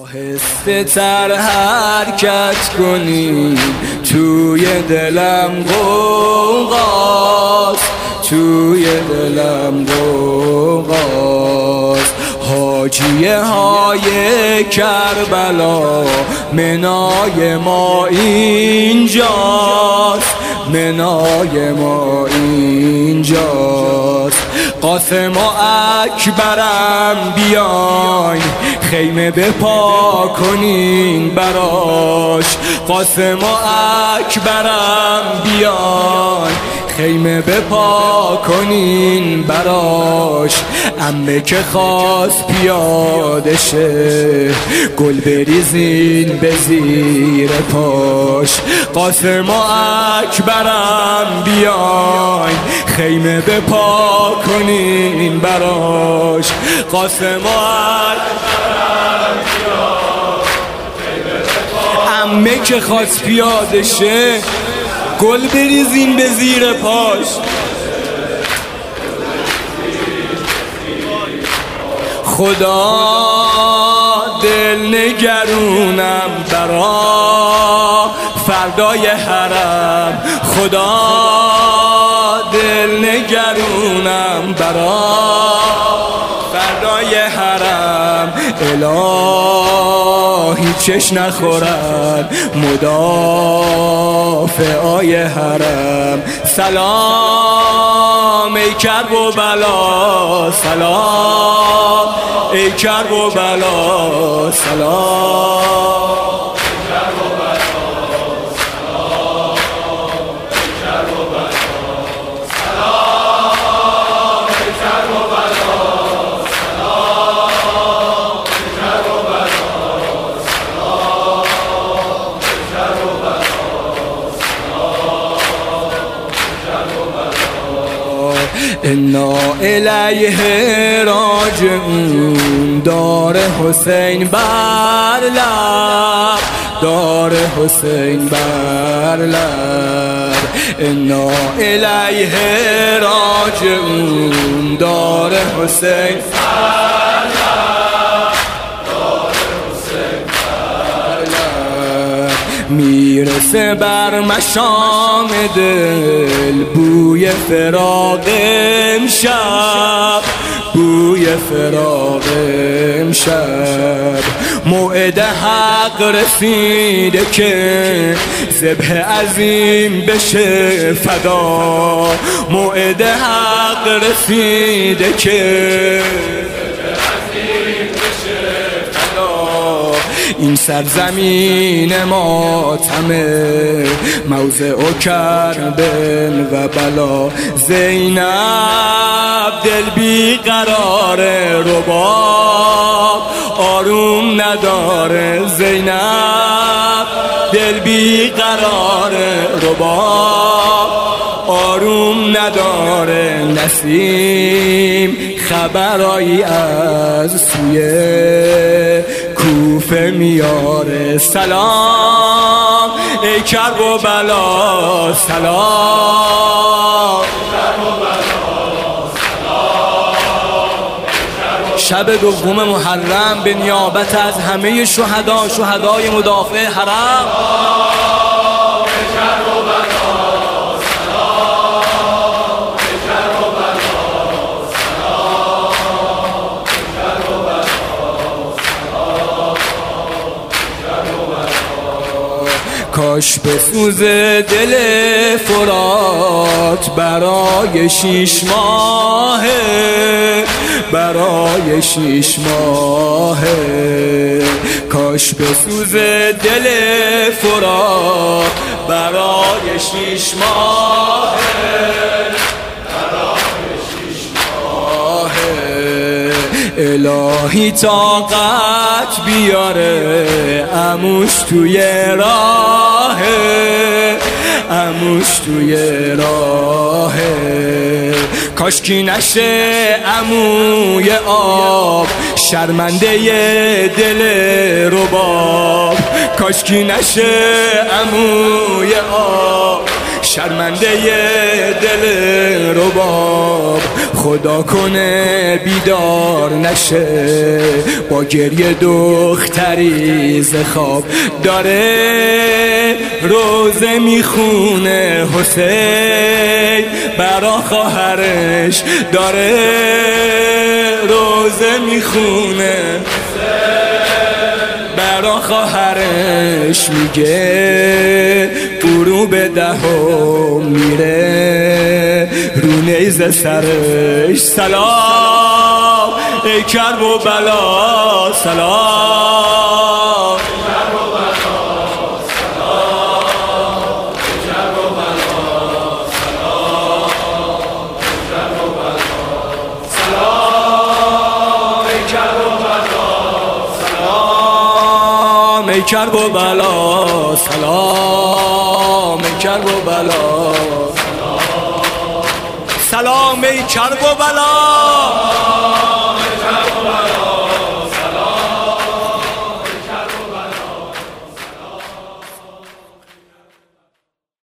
آهسته تر حرکت کنی، توی دلم غوغاست، توی دلم غوغاست. حاجیه های کربلا منای ما اینجاست، منای ما اینجاست. قاسم و اکبرم بیاین خیمه بپا کنین براش، قاسم و اکبرم بیاین خیمه بپا کنین براش. عمه که خواست پیاده شه، گل بریزین به زیر پاش. قاسم و اکبرم بیاین خیمه بپا کنین براش، قاسم و اکبرم بیاین خیمه بپا. عمه که خواست پیاده شه، گل بریزین به زیر پاش. خدا دل نگرونم برا فردای حرم، خدا دل نگرونم برا فردای حرم. الهی چش نخورد مدافعای حرم. سلام ای کرب و بلا، سلام ای کرب و بلا، سلام انا الیه راجعون. دار حسین بر لب، دار حسین بر لب. انا الیه راجعون. دار حسین بر لب، دار حسین بر لب. میرسه بر مشام دل بوی فراق امشب، بوی فراق امشب. موعد حق رسیده که ذبح عظیم بشه فدا، موعد حق رسیده که این سرزمین ماتمه، موضع و کربن و بلا. زینب دل بی قراره، رباب آروم نداره. زینب دل بی قراره، رباب آروم نداره. نسیم خبرایی از سوی کوفه میاره. سلام ای کرب و بلا، سلام شب دوم محرم به نیابت از همه شهدا، شهدای مدافع حرم، کاش بسوزه دل فرات برای 6 ماهه، برای 6 ماهه. کاش بسوزه دل فرات برای 6 ماهه، برای 6 ماهه. الهی طاقت بیاره عموش توی راهه، عموش توی راهه. کاشکی نشه عموی آب شرمنده دل رباب، کاشکی نشه عموی آب شرمنده دل رباب، خدا کنه بیدار نشه، با گریه دختری ز خواب داره روزه میخونه حسین، برا خواهرش داره روزه میخونه، برا خواهرش میگه برو به دهم میره، رو نیزه سرش سلام ای کرب و بلا، سلام ای کرب و بلا، سلام ای کرب و بلا، سلام ای کرب و بلا.